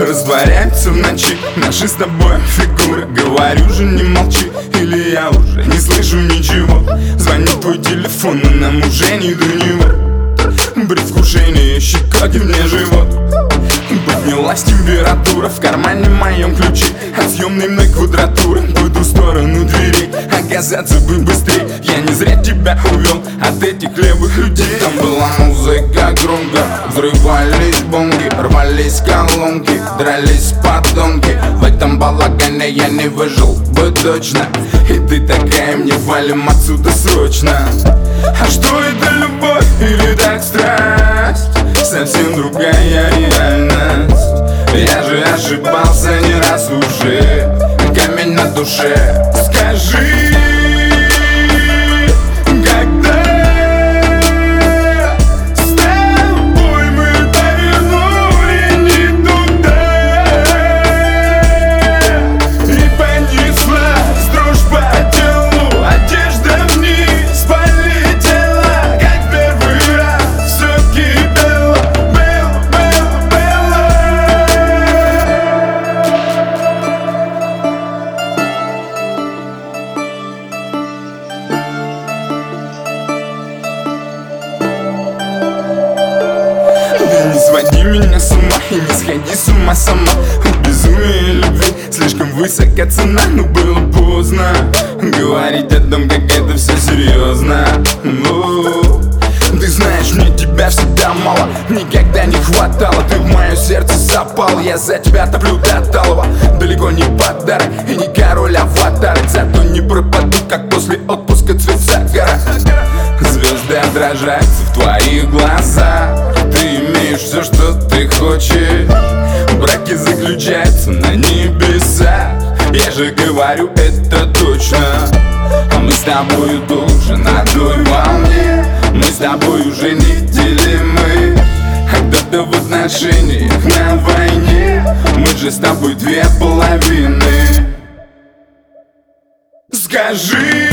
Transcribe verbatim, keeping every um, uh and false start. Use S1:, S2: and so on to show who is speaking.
S1: растворяются в ночи наши с тобой фигуры. Говорю же, не молчи, или я уже не слышу ничего. Звонит твой телефон, но нам уже не до него. Предвкушение щекотит мне живот. Поднялась температура, в кармане моем ключи от съемной мной квадратуры. По ту сторону дверей оказаться бы быстрей. Я не зря тебя увел от этих левых людей.
S2: Там была музыка громко, взрывались бомги, рвались колонки, дрались подонки. В этом балагане я не выжил бы точно.
S1: И ты такая, мне валим отсюда срочно. А что это, любовь или так страсть? Совсем другая реальность. Я же ошибался не раз уже.
S2: Камень на душе.
S1: Скажи, когда с тобой мы повернули не туда, и понеслась дрожь по телу, одежда вниз полетела, как первый раз все кипело. Белла, Белла, Белла. Не своди меня с ума и не сходи с ума сама. Безумие любви, слишком высока цена, но было поздно говорить о том, как это все серьезно. О, ты знаешь, мне тебя всегда мало, никогда не хватало. Ты в мое сердце запал, я за тебя топлю до талого. Далеко не подарок и не король аватарок, зато не пропаду, как после отпуска цвет загара. Звезды отражаются в твоих глазах. Ты имеешь все, что ты хочешь. Браки заключаются на небесах. Я же говорю это точно. А мы с тобою тоже на той волне. Мы с тобой уже не делимы. А кто-то в отношениях на войне. Мы же с тобой две половины. Скажи,